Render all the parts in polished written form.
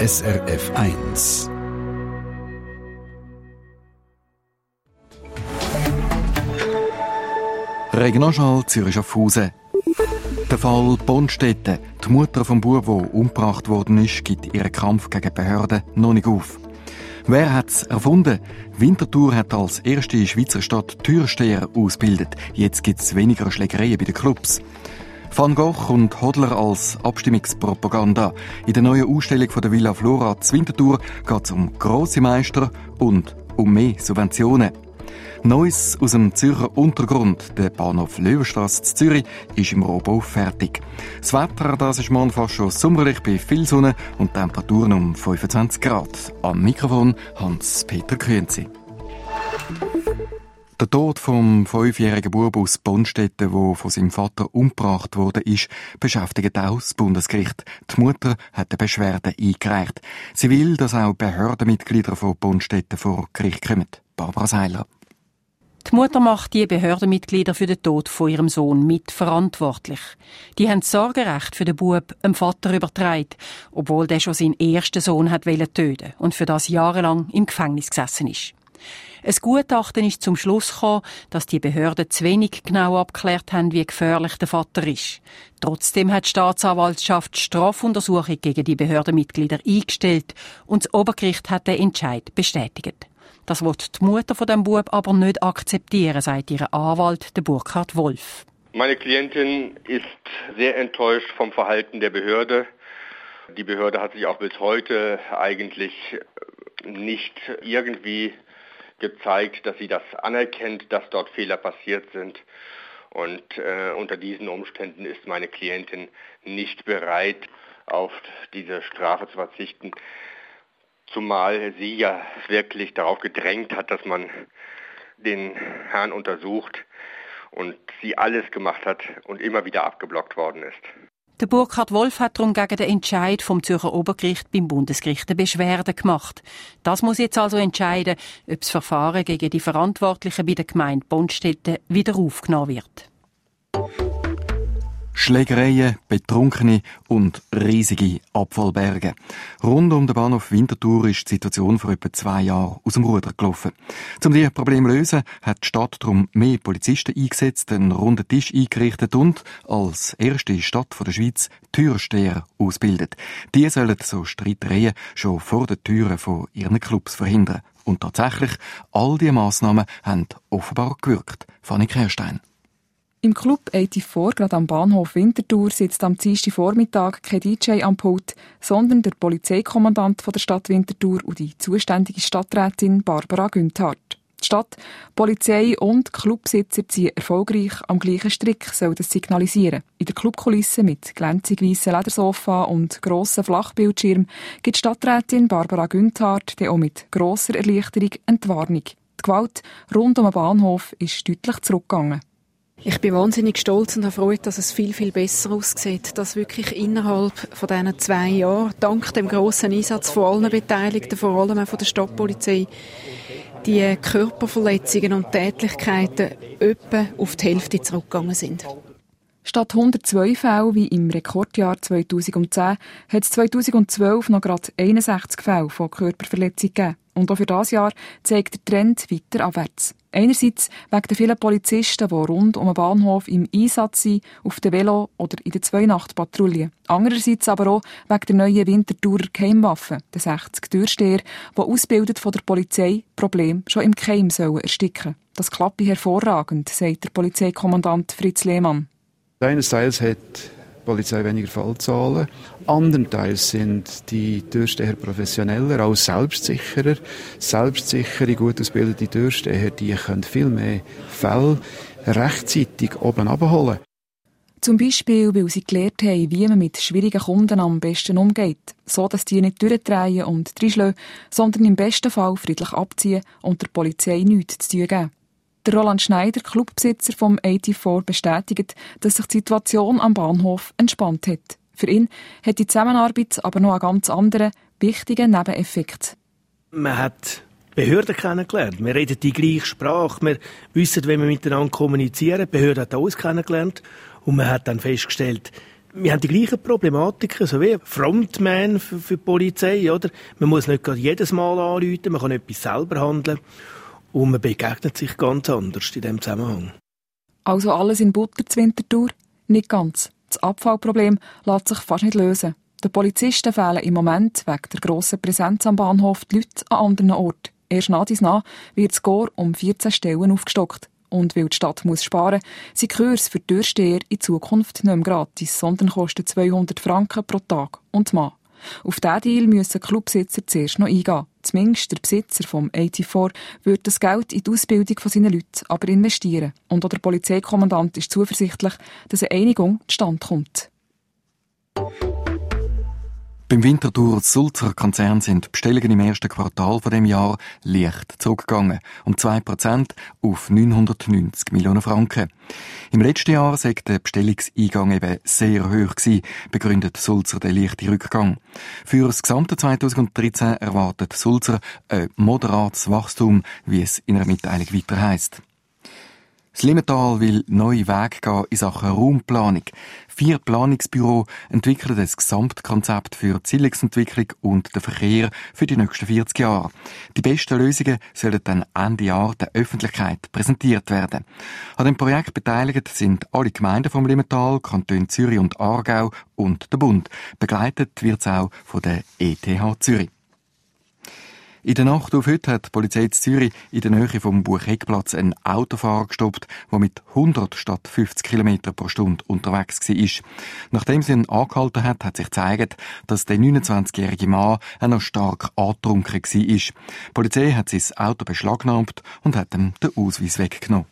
SRF 1. Regionalschall Zürich Schaffhausen. Der Fall Bonstetten, die Mutter vom Bub, der umgebracht worden ist, gibt ihren Kampf gegen die Behörden noch nicht auf. Wer hat es erfunden? Winterthur hat als erste Schweizer Stadt Türsteher ausgebildet. Jetzt gibt es weniger Schlägereien bei den Clubs. Van Gogh und Hodler als Abstimmungspropaganda. In der neuen Ausstellung von der Villa Flora zu Winterthur geht es um grosse Meister und um mehr Subventionen. Neues aus dem Zürcher Untergrund. Der Bahnhof Löwenstrasse in Zürich ist im Rohbau fertig. Das Wetter, das ist morgen fast schon sommerlich bei viel Sonne und Temperaturen um 25 Grad. Am Mikrofon Hans-Peter Künzi. Der Tod vom 5-jährigen Bub aus Bonstetten, der von seinem Vater umgebracht worden ist, beschäftigt auch das Bundesgericht. Die Mutter hat eine Beschwerde eingereicht. Sie will, dass auch Behördenmitglieder von Bonstetten vor Gericht kommen. Barbara Seiler. Die Mutter macht die Behördenmitglieder für den Tod von ihrem Sohn mitverantwortlich. Die haben das Sorgerecht für den Bub dem Vater übertragen, obwohl der schon seinen ersten Sohn hat töten und für das jahrelang im Gefängnis gesessen ist. Ein Gutachten ist zum Schluss gekommen, dass die Behörden zu wenig genau abgeklärt haben, wie gefährlich der Vater ist. Trotzdem hat die Staatsanwaltschaft die Strafuntersuchung gegen die Behördenmitglieder eingestellt und das Obergericht hat den Entscheid bestätigt. Das will die Mutter von dem Bub aber nicht akzeptieren, sagt ihr Anwalt, der Burkhard Wolf. Meine Klientin ist sehr enttäuscht vom Verhalten der Behörde. Die Behörde hat sich auch bis heute eigentlich nicht irgendwie gezeigt, dass sie das anerkennt, dass dort Fehler passiert sind. Und unter diesen Umständen ist meine Klientin nicht bereit, auf diese Strafe zu verzichten. Zumal sie ja wirklich darauf gedrängt hat, dass man den Herrn untersucht und sie alles gemacht hat und immer wieder abgeblockt worden ist. Der Burkhard Wolf hat darum gegen den Entscheid vom Zürcher Obergericht beim Bundesgericht eine Beschwerde gemacht. Das muss jetzt also entscheiden, ob das Verfahren gegen die Verantwortlichen bei der Gemeinde Bonstetten wieder aufgenommen wird. Schlägereien, Betrunkene und riesige Abfallberge. Rund um den Bahnhof Winterthur ist die Situation vor etwa 2 Jahren aus dem Ruder gelaufen. Um dieses Problem zu lösen, hat die Stadt darum mehr Polizisten eingesetzt, einen runden Tisch eingerichtet und als erste Stadt der Schweiz Türsteher ausbildet. Die sollen so Streitereien schon vor den Türen von ihren Clubs verhindern. Und tatsächlich, all diese Massnahmen haben offenbar gewirkt. Fanny Kerstein. Im Club 84, gerade am Bahnhof Winterthur, sitzt am Dienstagvormittag kein DJ am Pult, sondern der Polizeikommandant der Stadt Winterthur und die zuständige Stadträtin Barbara Günthard. Die Stadt, Polizei und Clubsitzer ziehen erfolgreich am gleichen Strick, soll das signalisieren. In der Clubkulisse mit glänzig weissen Ledersofa und grossen Flachbildschirm gibt Stadträtin Barbara Günthard dann auch mit grosser Erleichterung Entwarnung. Die Gewalt rund um den Bahnhof ist deutlich zurückgegangen. Ich bin wahnsinnig stolz und erfreut, dass es viel, viel besser aussieht. Dass wirklich innerhalb von diesen 2 Jahren, dank dem grossen Einsatz von allen Beteiligten, vor allem von der Stadtpolizei, die Körperverletzungen und Tätlichkeiten etwa auf die Hälfte zurückgegangen sind. Statt 102 Fälle wie im Rekordjahr 2010 hat es 2012 noch gerade 61 Fälle von Körperverletzungen gegeben. Und auch für dieses Jahr zeigt der Trend weiter abwärts. Einerseits wegen der vielen Polizisten, die rund um den Bahnhof im Einsatz sind, auf dem Velo oder in der 2-Nacht-Patrouille. Andererseits aber auch wegen der neuen Winterthurer Geheimwaffe, der 60 Türsteher, die ausgebildet von der Polizei Probleme schon im Geheim ersticken. Das klappe hervorragend, sagt der Polizeikommandant Fritz Lehmann. Einerseits hat die Polizei weniger Fallzahlen, andernteils sind die Türsteher professioneller, auch selbstsicherer. Selbstsichere, gut ausgebildete Türsteher, die können viel mehr Fälle rechtzeitig oben abholen. Zum Beispiel, weil sie gelernt haben, wie man mit schwierigen Kunden am besten umgeht, so dass die nicht durchdrehen und reinschlagen, sondern im besten Fall friedlich abziehen und der Polizei nichts zu tun geben. Der Roland Schneider, Clubbesitzer vom 84, bestätigt, dass sich die Situation am Bahnhof entspannt hat. Für ihn hat die Zusammenarbeit aber noch einen ganz anderen, wichtigen Nebeneffekt. Man hat Behörden kennengelernt. Wir reden die gleiche Sprache. Wir wissen, wie wir miteinander kommunizieren. Die Behörde hat uns kennengelernt. Und man hat dann festgestellt, Wir haben die gleichen Problematiken, so wie Frontman für die Polizei, oder? Man muss nicht gerade jedes Mal anrufen, man kann etwas selber handeln und man begegnet sich ganz anders in diesem Zusammenhang. Also alles in Butter zur Winterthur? Nicht ganz. Das Abfallproblem lässt sich fast nicht lösen. Den Polizisten fehlen im Moment wegen der grossen Präsenz am Bahnhof die Leute an anderen Orten. Erst nach dies nach wird das Korps um 14 Stellen aufgestockt. Und weil die Stadt muss sparen, sind Kurse für die Türsteher in Zukunft nicht mehr gratis, sondern kosten 200 Franken pro Tag und Mann. Auf diesen Deal müssen Clubbesitzer zuerst noch eingehen. Zumindest der Besitzer vom 84 wird das Geld in die Ausbildung seiner Leute aber investieren. Und auch der Polizeikommandant ist zuversichtlich, dass eine Einigung zustande kommt. Beim Winterthur-Sulzer Konzern sind die Bestellungen im ersten Quartal von dem Jahr leicht zurückgegangen. Um 2% auf 990 Millionen Franken. Im letzten Jahr sei der Bestellungseingang eben sehr hoch gewesen, begründet Sulzer den leichten Rückgang. Für das gesamte 2013 erwartet Sulzer ein moderates Wachstum, wie es in einer Mitteilung weiter heisst. Das Limmental will neue Wege gehen in Sachen Raumplanung. 4 Planungsbüros entwickeln das Gesamtkonzept für die Siedlungsentwicklung und den Verkehr für die nächsten 40 Jahre. Die besten Lösungen sollen dann Ende Jahr der Öffentlichkeit präsentiert werden. An dem Projekt beteiligt sind alle Gemeinden vom Limmental, Kanton Zürich und Aargau und der Bund. Begleitet wird es auch von der ETH Zürich. In der Nacht auf heute hat die Polizei in Zürich in der Nähe vom Bucheckplatz einen Autofahrer gestoppt, der mit 100 statt 50 km pro Stunde unterwegs war. Nachdem sie ihn angehalten hat sich gezeigt, dass der 29-jährige Mann auch noch stark angetrunken war. Die Polizei hat sein Auto beschlagnahmt und hat ihm den Ausweis weggenommen.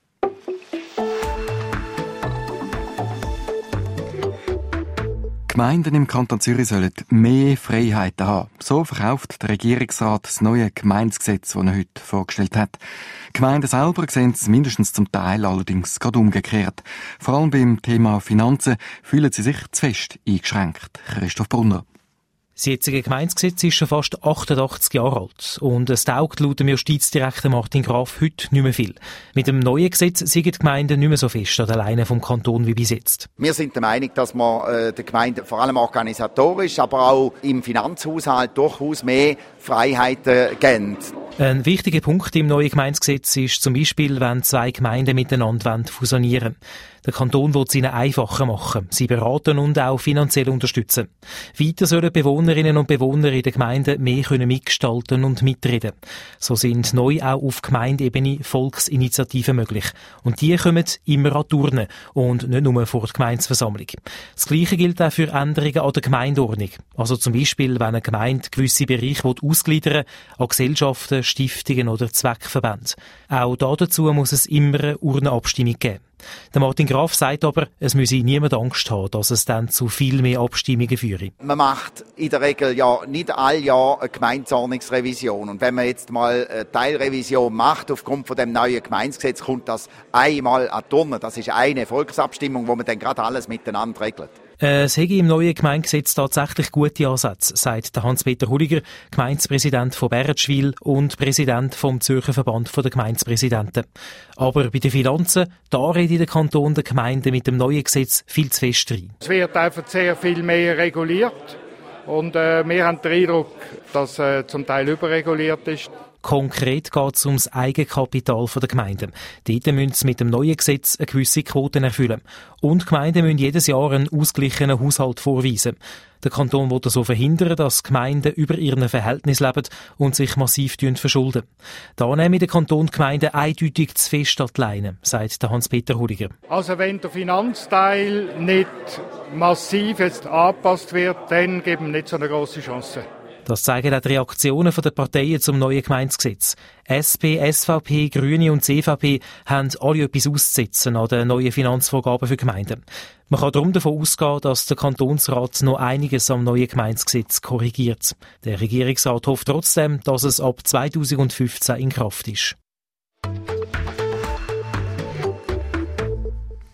Gemeinden im Kanton Zürich sollen mehr Freiheiten haben. So verkauft der Regierungsrat das neue Gemeindegesetz, das er heute vorgestellt hat. Die Gemeinden selber sehen es mindestens zum Teil allerdings gerade umgekehrt. Vor allem beim Thema Finanzen fühlen sie sich zu fest eingeschränkt. Christoph Brunner. Das jetzige Gemeindegesetz ist schon fast 88 Jahre alt und es taugt laut dem Justizdirektor Martin Graf heute nicht mehr viel. Mit dem neuen Gesetz sind die Gemeinden nicht mehr so fest an der Leine vom Kanton wie bis jetzt. Wir sind der Meinung, dass man den Gemeinden vor allem organisatorisch, aber auch im Finanzhaushalt durchaus mehr Freiheiten geben. Ein wichtiger Punkt im neuen Gemeindegesetz ist zum Beispiel, wenn 2 Gemeinden miteinander fusionieren wollen. Der Kanton will es ihnen einfacher machen, sie beraten und auch finanziell unterstützen. Weiter sollen Bewohnerinnen und Bewohner in den Gemeinden mehr mitgestalten und mitreden. So sind neu auch auf Gemeindeebene Volksinitiativen möglich. Und die kommen immer an die Urne und nicht nur vor der Gemeindeversammlung. Das Gleiche gilt auch für Änderungen an der Gemeindeordnung. Also zum Beispiel, wenn eine Gemeinde gewisse Bereiche ausgliedern will, an Gesellschaften, Stiftungen oder Zweckverbände. Auch dazu muss es immer eine Urnenabstimmung geben. Der Martin Graf sagt aber, es müsse niemand Angst haben, dass es dann zu viel mehr Abstimmungen führe. Man macht in der Regel ja nicht all Jahr eine Gemeindeordnungsrevision. Und wenn man jetzt mal eine Teilrevision macht aufgrund von dem neuen Gemeindegesetz, kommt das einmal an die Urne. Das ist eine Volksabstimmung, wo man dann gerade alles miteinander regelt. Es hätte im neuen Gemeindegesetz tatsächlich gute Ansätze, sagt der Hans-Peter Hulliger, Gemeindepräsident von Bärenschwil und Präsident vom Zürcher Verband der Gemeindepräsidenten. Aber bei den Finanzen, da redet der Kanton der Gemeinden mit dem neuen Gesetz viel zu fest rein. Es wird einfach sehr viel mehr reguliert und wir haben den Eindruck, dass zum Teil überreguliert ist. Konkret geht es ums Eigenkapital der Gemeinden. Dort müssen sie mit dem neuen Gesetz eine gewisse Quote erfüllen. Und die Gemeinden müssen jedes Jahr einen ausgeglichenen Haushalt vorweisen. Der Kanton will so verhindern, dass Gemeinden über ihren Verhältnis leben und sich massiv verschulden. Da nehmen der Kanton die Gemeinden eindeutig zu fest an die Leine, sagt Hans-Peter Hulliger. Also wenn der Finanzteil nicht massiv jetzt angepasst wird, dann geben wir nicht so eine grosse Chance. Das zeigen auch die Reaktionen der Parteien zum neuen Gemeindegesetz. SP, SVP, Grüne und CVP haben alle etwas auszusetzen an den neuen Finanzvorgaben für Gemeinden. Man kann darum davon ausgehen, dass der Kantonsrat noch einiges am neuen Gemeindegesetz korrigiert. Der Regierungsrat hofft trotzdem, dass es ab 2015 in Kraft ist.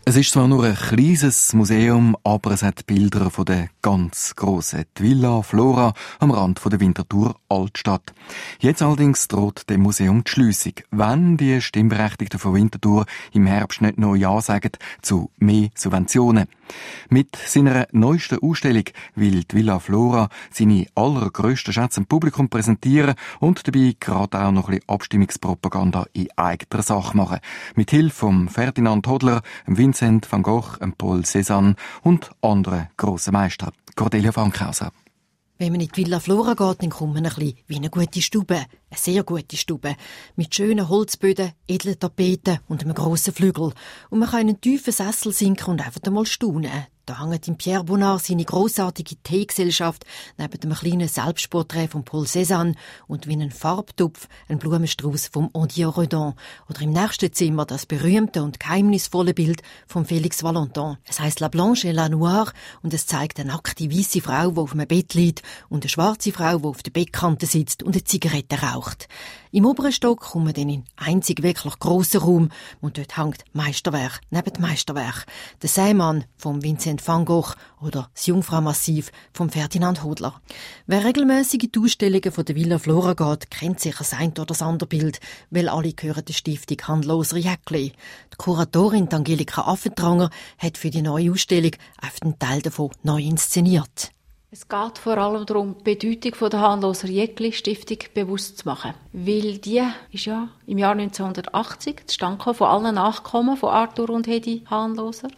Es ist zwar nur ein kleines Museum, aber es hat Bilder von der ganz grossen Villa Flora am Rand der Winterthur Altstadt. Jetzt allerdings droht dem Museum die Schliessung, wenn die Stimmberechtigten von Winterthur im Herbst nicht noch Ja sagen zu mehr Subventionen. Mit seiner neuesten Ausstellung will die Villa Flora seine allergrössten Schätze dem Publikum präsentieren und dabei gerade auch noch ein bisschen Abstimmungspropaganda in eigener Sache machen. Mit Hilfe von Ferdinand Hodler, Vincent van Gogh, Paul Cézanne und anderen grossen Meistern. Cordelia Fankhauser. Wenn man in die Villa Flora geht, dann kommt man ein bisschen wie eine gute Stube. Eine sehr gute Stube. Mit schönen Holzböden, edlen Tapeten und einem grossen Flügel. Und man kann in einen tiefen Sessel sinken und einfach einmal staunen. Da hängt im Pierre Bonnard seine grossartige Teegesellschaft neben dem kleinen Selbstporträt von Paul Cézanne und wie ein Farbtupf ein Blumenstrauß vom Odier Redon. Oder im nächsten Zimmer das berühmte und geheimnisvolle Bild von Félix Valentin. Es heisst La Blanche et la Noire und es zeigt eine nackte weisse Frau, die auf einem Bett liegt und eine schwarze Frau, die auf der Bettkante sitzt und eine Zigarette raucht. Im oberen Stock kommen wir dann in einen einzig wirklich grossen Raum und dort hängt Meisterwerk neben dem Meisterwerk. Der Seemann von Vincent van Gogh oder das Jungfrau-Massiv von Ferdinand Hodler. Wer regelmässig in die Ausstellungen von der Villa Flora geht, kennt sicher das eine oder das andere Bild, weil alle gehören der Stiftung Handloser Jäckli. Die Kuratorin Angelika Affentranger hat für die neue Ausstellung auf den Teil davon neu inszeniert. Es geht vor allem darum, die Bedeutung der Handloser Jäckli-Stiftung bewusst zu machen. Weil die ist ja im Jahr 1980 zustande von allen Nachkommen von Arthur und Hedi Handloser.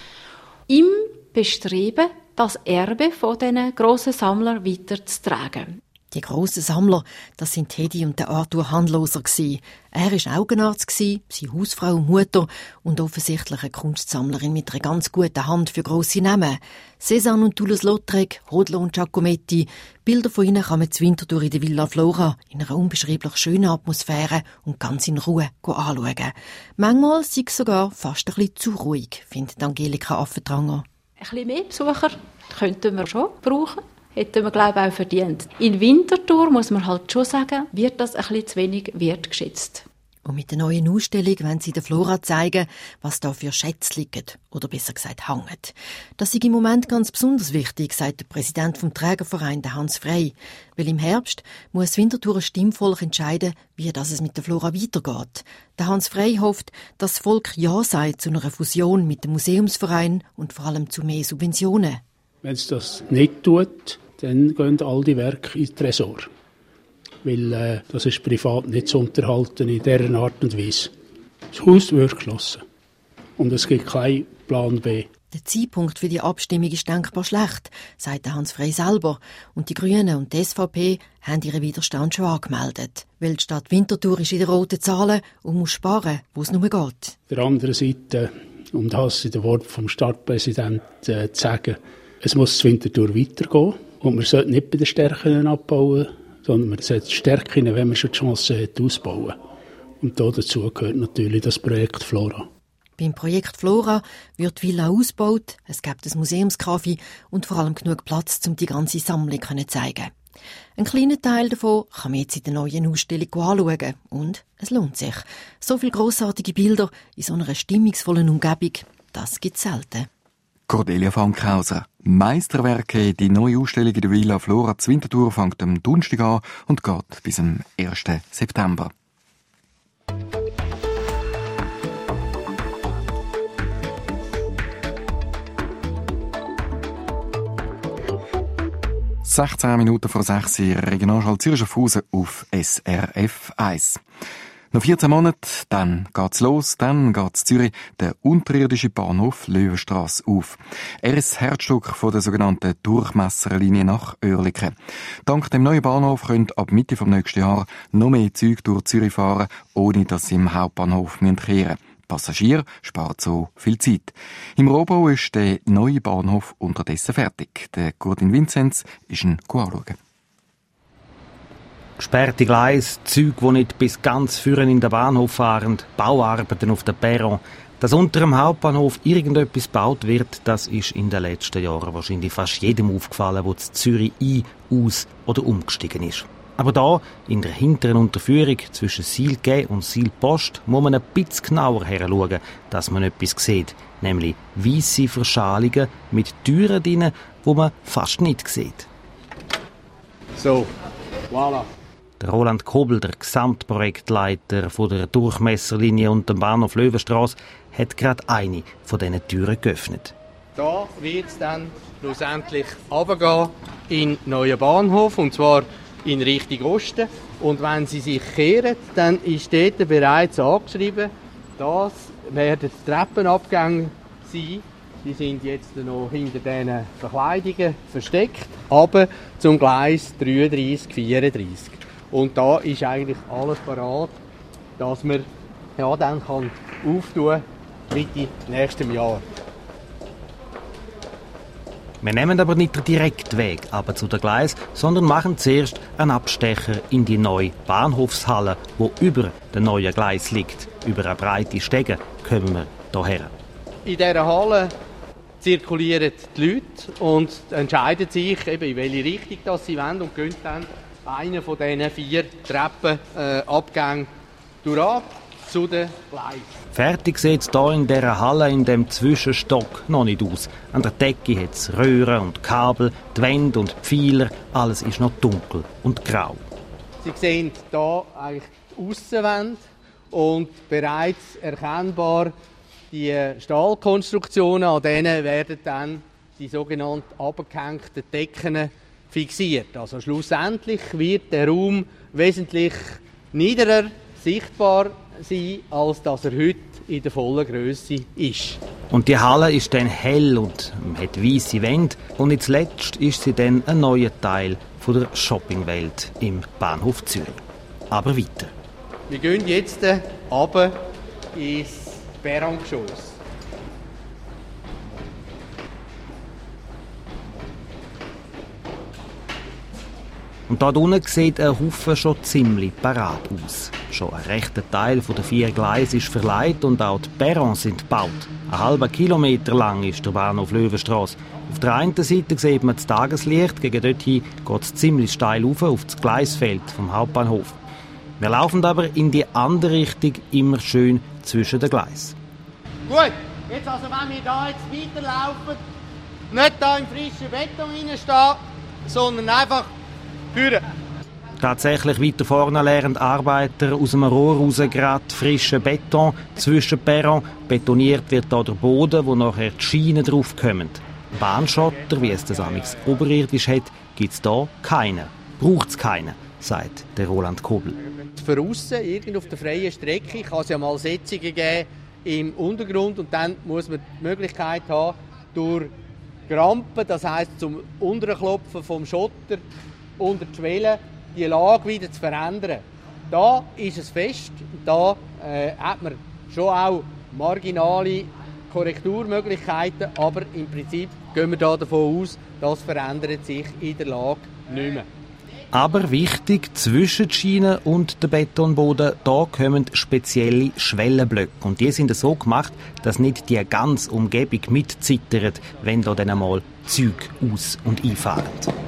Im Bestreben, das Erbe von diesen grossen Sammlern weiterzutragen. Die grossen Sammler, das sind Hedi und der Arthur Handloser gsi. Er war Augenarzt gsi, seine Hausfrau und Mutter und offensichtlich eine Kunstsammlerin mit einer ganz guten Hand für grosse Namen. Cézanne und Toulouse-Lautrec, Hodler und Giacometti. Bilder von ihnen kann man zu Winterthur in der Villa Flora in einer unbeschreiblich schönen Atmosphäre und ganz in Ruhe anschauen. Manchmal sei es sogar fast ein bisschen zu ruhig, findet Angelika Affentranger. Ein bisschen mehr Besucher könnten wir schon brauchen. Hätten wir, glaube ich, auch verdient. In Winterthur, muss man halt schon sagen, wird das ein bisschen zu wenig wertgeschätzt. Und mit der neuen Ausstellung wollen sie der Flora zeigen, was da für Schätze liegen. Oder besser gesagt, hängen. Das ist im Moment ganz besonders wichtig, sagt der Präsident vom Trägerverein, der Hans Frey. Weil im Herbst muss Winterthur ein Stimmvolk entscheiden, wie es mit der Flora weitergeht. Der Hans Frey hofft, dass das Volk Ja sagt zu einer Fusion mit dem Museumsverein und vor allem zu mehr Subventionen. Wenn es das nicht tut, dann gehen all die Werke ins Tresor. Weil das ist privat nicht zu unterhalten in dieser Art und Weise. Das Haus wird geschlossen. Und es gibt keinen Plan B. Der Zeitpunkt für die Abstimmung ist denkbar schlecht, sagt Hans Frey selber. Und die Grünen und die SVP haben ihren Widerstand schon angemeldet. Weil die Stadt Winterthur ist in den roten Zahlen und muss sparen, wo es nur geht. Auf der anderen Seite, um das in den Worten vom Stadtpräsidenten zu sagen, es muss zu Winterthur weitergehen. Und man sollte nicht bei den Stärken abbauen, sondern man sollte die Stärken, wenn man schon die Chance hat, ausbauen. Und dazu gehört natürlich das Projekt Flora. Beim Projekt Flora wird die Villa ausgebaut, es gibt ein Museumscafé und vor allem genug Platz, um die ganze Sammlung zu zeigen. Ein kleiner Teil davon kann man jetzt in der neuen Ausstellung anschauen. Und es lohnt sich. So viele grossartige Bilder in so einer stimmungsvollen Umgebung, das gibt es selten. Cordelia Fankhauser. Meisterwerke, die neue Ausstellung in der Villa Flora zu Winterthur fängt am Donnerstag an und geht bis am 1. September. Minuten vor 6 Uhr, Regionalschall Zürich-Schaffhausen auf SRF 1. Noch 14 Monate, dann geht's los, dann geht's Zürich der unterirdische Bahnhof Löwenstrasse auf. Er ist das Herzstück von der sogenannten Durchmesserlinie nach Oerlikon. Dank dem neuen Bahnhof können ab Mitte vom nächsten Jahr noch mehr Züge durch Zürich fahren, ohne dass sie im Hauptbahnhof kehren müssen. Passagier spart so viel Zeit. Im Rohbau ist der neue Bahnhof unterdessen fertig. Der Gordin Vinzenz ist ihn anschauen. Gesperrte Gleise, Züge, die nicht bis ganz vorne in den Bahnhof fahren, Bauarbeiten auf dem Perron. Dass unter dem Hauptbahnhof irgendetwas gebaut wird, das ist in den letzten Jahren wahrscheinlich fast jedem aufgefallen, der zu Zürich ein-, aus- oder umgestiegen ist. Aber da, in der hinteren Unterführung zwischen Siel-G und Siel-Post, muss man ein bisschen genauer heranschauen, dass man etwas sieht. Nämlich weisse Verschalungen mit Türen drin, die man fast nicht sieht. So, voilà. Der Roland Kobel, der Gesamtprojektleiter von der Durchmesserlinie und dem Bahnhof Löwenstrasse, hat gerade eine von diesen Türen geöffnet. Da wird es dann schlussendlich runtergehen in den neuen Bahnhof, und zwar in Richtung Osten. Und wenn Sie sich kehren, dann ist dort bereits angeschrieben, das werden Treppenabgänge sein. Die sind jetzt noch hinter diesen Verkleidungen versteckt, aber zum Gleis 33, 34. Und da ist eigentlich alles parat, dass man dann auftun kann Mitte nächstem Jahr. Wir nehmen aber nicht den direkten Weg aber zu den Gleis, sondern machen zuerst einen Abstecher in die neue Bahnhofshalle, die über dem neuen Gleis liegt. Über eine breite Stege kommen wir hierher. In dieser Halle zirkulieren die Leute und entscheiden sich, eben in welche Richtung sie wollen, und gehen dann einen von diesen 4 Treppenabgängen durch zu den Gleisen. Fertig sieht es hier in dieser Halle, in dem Zwischenstock, noch nicht aus. An der Decke hat es Röhren und Kabel, die Wände und die Pfeiler, alles ist noch dunkel und grau. Sie sehen hier eigentlich die Aussenwände und bereits erkennbar die Stahlkonstruktionen, an denen werden dann die sogenannten abgehängten Decken fixiert. Also schlussendlich wird der Raum wesentlich niederer sichtbar sein, als dass er heute in der vollen Grösse ist. Und die Halle ist dann hell und hat weisse Wände. Und nicht zuletzt ist sie dann ein neuer Teil von der Shoppingwelt im Bahnhof Zürich. Aber weiter. Wir gehen jetzt runter ins Perrongeschoss. Und dort unten sieht ein Haufen schon ziemlich parat aus. Schon ein rechter Teil der 4 Gleise ist verleiht und auch die Perrons sind gebaut. 1,5 Kilometer lang ist der Bahnhof Löwenstrasse. Auf der einen Seite sieht man das Tageslicht, gegen dorthin geht es ziemlich steil auf das Gleisfeld vom Hauptbahnhof. Wir laufen aber in die andere Richtung, immer schön zwischen den Gleisen. Gut, jetzt also wenn wir da jetzt weiterlaufen, nicht da im frischen Beton reinstehen, sondern einfach führen. Tatsächlich weiter vorne lernen Arbeiter aus dem Rohr raus gerade frischen Beton zwischen Perron. Betoniert wird da der Boden, wo nachher die Schienen draufkommen. Bahnschotter, wie es das amigs oberirdisch hat, gibt es da keinen. Braucht es keinen, sagt der Roland Kobel. Für aussen, irgendwo auf der freien Strecke, kann es ja mal Setzungen geben im Untergrund, und dann muss man die Möglichkeit haben, durch Grampen, das heisst zum Unterklopfen vom Schotter unter die Schwelle, die Lage wieder zu verändern. Da ist es fest, da hat man schon auch marginale Korrekturmöglichkeiten, aber im Prinzip gehen wir da davon aus, das verändert sich in der Lage nicht mehr. Aber wichtig, zwischen die Schiene und dem Betonboden, da kommen spezielle Schwellenblöcke. Und die sind so gemacht, dass nicht die ganze Umgebung mitzittert, wenn da dann einmal Züge aus- und einfahren.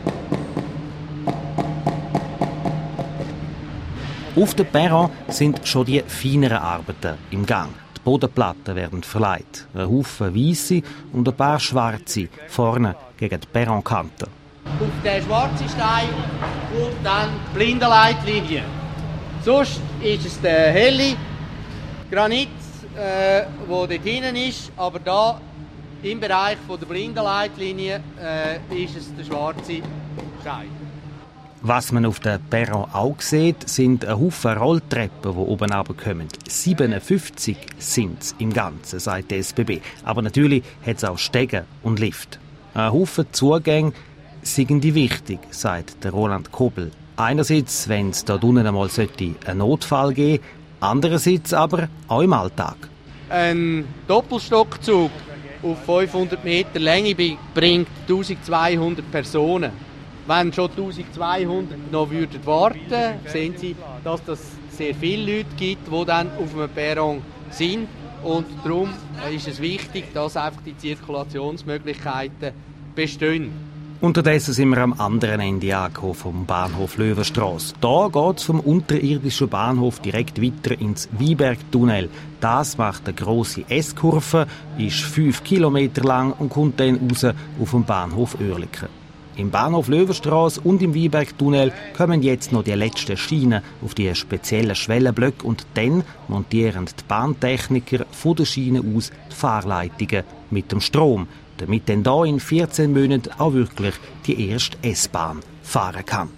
Auf dem Perron sind schon die feineren Arbeiten im Gang. Die Bodenplatten werden verleiht. Ein Haufen weisse und ein paar schwarze vorne gegen die Perronkante. Auf den schwarzen Stein kommt dann die Blindenleitlinie. Sonst ist es der helle Granit, der dort hinten ist, aber da im Bereich der Blindenleitlinie ist es der schwarze Stein. Was man auf der Perron auch sieht, sind ein Haufen Rolltreppen, die oben runterkommen. 57 sind es im Ganzen, sagt die SBB. Aber natürlich hat es auch Stege und Lift. Ein Haufen Zugänge sind die wichtig, sagt der Roland Kobel. Einerseits, wenn es dort unten einmal einen Notfall geben sollte, andererseits aber auch im Alltag. Ein Doppelstockzug auf 500 Meter Länge bringt 1200 Personen. Wenn schon 1200 noch warten würden, sehen Sie, dass es sehr viele Leute gibt, die dann auf dem Perron sind. Und darum ist es wichtig, dass einfach die Zirkulationsmöglichkeiten bestehen. Unterdessen sind wir am anderen Ende angekommen vom Bahnhof Löwenstrasse. Da geht es vom unterirdischen Bahnhof direkt weiter ins Wiebergtunnel. Das macht eine grosse S-Kurve, ist 5 Kilometer lang und kommt dann raus auf den Bahnhof Oerlikon. Im Bahnhof Löwenstrasse und im Wiebergtunnel kommen jetzt noch die letzten Schienen auf die speziellen Schwellenblöcke und dann montieren die Bahntechniker von der Schiene aus die Fahrleitungen mit dem Strom, damit dann da in 14 Monaten auch wirklich die erste S-Bahn fahren kann.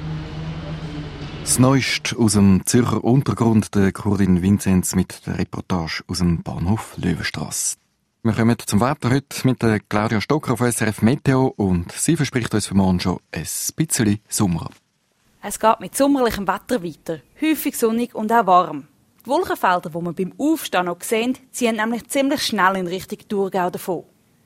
Das Neueste aus dem Zürcher Untergrund, der Kurdin Vinzenz mit der Reportage aus dem Bahnhof Löwenstrasse. Wir kommen zum Wetter heute mit der Claudia Stocker von SRF Meteo und sie verspricht uns für morgen schon ein bisschen Sommer. Es geht mit sommerlichem Wetter weiter, häufig sonnig und auch warm. Die Wolkenfelder, die wir beim Aufstehen noch sehen, ziehen nämlich ziemlich schnell in Richtung Thurgau davon.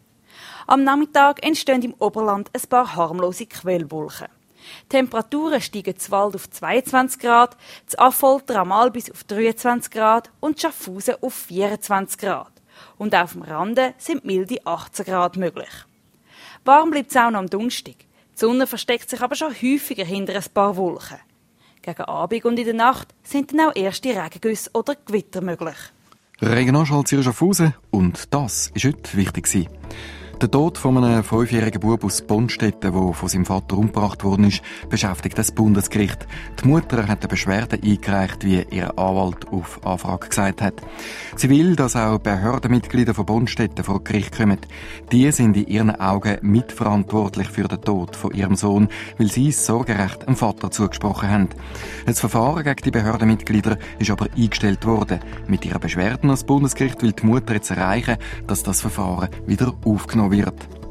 Am Nachmittag entstehen im Oberland ein paar harmlose Quellwolken. Die Temperaturen steigen zu Wald auf 22 Grad, zu Affolter am Albis auf 23 Grad und Schaffhausen auf 24 Grad. Und auf dem Rande sind milde 18 Grad möglich. Warm bleibt es auch noch am Donnerstag. Die Sonne versteckt sich aber schon häufiger hinter ein paar Wolken. Gegen Abend und in der Nacht sind dann auch erste Regengüsse oder Gewitter möglich. Regionalschall Zürich Schaffhausen und das war heute wichtig. Der Tod von einem 5-jährigen Bub aus Bonstetten, der von seinem Vater umgebracht worden ist, beschäftigt das Bundesgericht. Die Mutter hat eine Beschwerde eingereicht, wie ihr Anwalt auf Anfrage gesagt hat. Sie will, dass auch Behördenmitglieder von Bonstetten vor Gericht kommen. Die sind in ihren Augen mitverantwortlich für den Tod von ihrem Sohn, weil sie das Sorgerecht dem Vater zugesprochen haben. Das Verfahren gegen die Behördenmitglieder ist aber eingestellt worden. Mit ihrer Beschwerde ans Bundesgericht will die Mutter jetzt erreichen, dass das Verfahren wieder aufgenommen wird.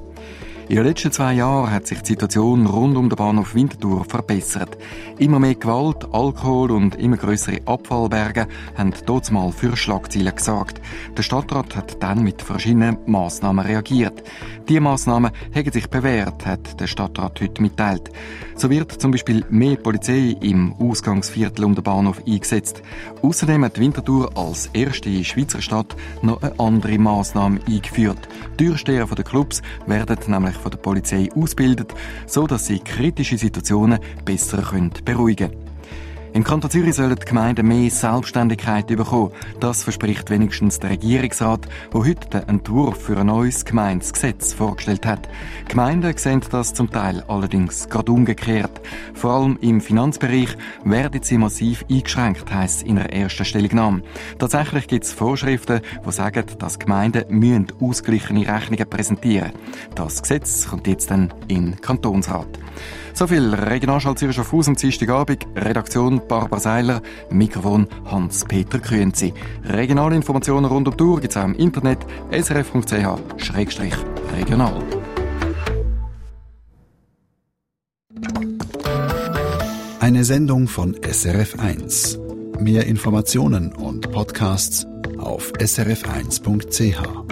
In den letzten 2 Jahren hat sich die Situation rund um den Bahnhof Winterthur verbessert. Immer mehr Gewalt, Alkohol und immer grössere Abfallberge haben dort mal für Schlagzeilen gesorgt. Der Stadtrat hat dann mit verschiedenen Massnahmen reagiert. Diese Massnahmen haben sich bewährt, hat der Stadtrat heute mitteilt. So wird zum Beispiel mehr Polizei im Ausgangsviertel um den Bahnhof eingesetzt. Außerdem hat Winterthur als erste Schweizer Stadt noch eine andere Massnahme eingeführt. Die Türsteher der Clubs werden nämlich von der Polizei ausgebildet, so dass sie kritische Situationen besser beruhigen können. Im Kanton Zürich sollen die Gemeinden mehr Selbstständigkeit bekommen. Das verspricht wenigstens der Regierungsrat, der heute den Entwurf für ein neues Gemeindegesetz vorgestellt hat. Die Gemeinden sehen das zum Teil allerdings gerade umgekehrt. Vor allem im Finanzbereich werden sie massiv eingeschränkt, heisst es in der ersten Stellungnahme. Tatsächlich gibt es Vorschriften, die sagen, dass Gemeinden ausgeglichene Rechnungen präsentieren müssen. Das Gesetz kommt jetzt dann in den Kantonsrat. So viel Regionalschall Zürich Schaffhausen am Dienstagabend. Redaktion Barbara Seiler, Mikrofon Hans-Peter Grünzi. Regionale Informationen rund um die Uhr gibt es auch im Internet srf.ch/regional. Eine Sendung von SRF1. Mehr Informationen und Podcasts auf srf1.ch.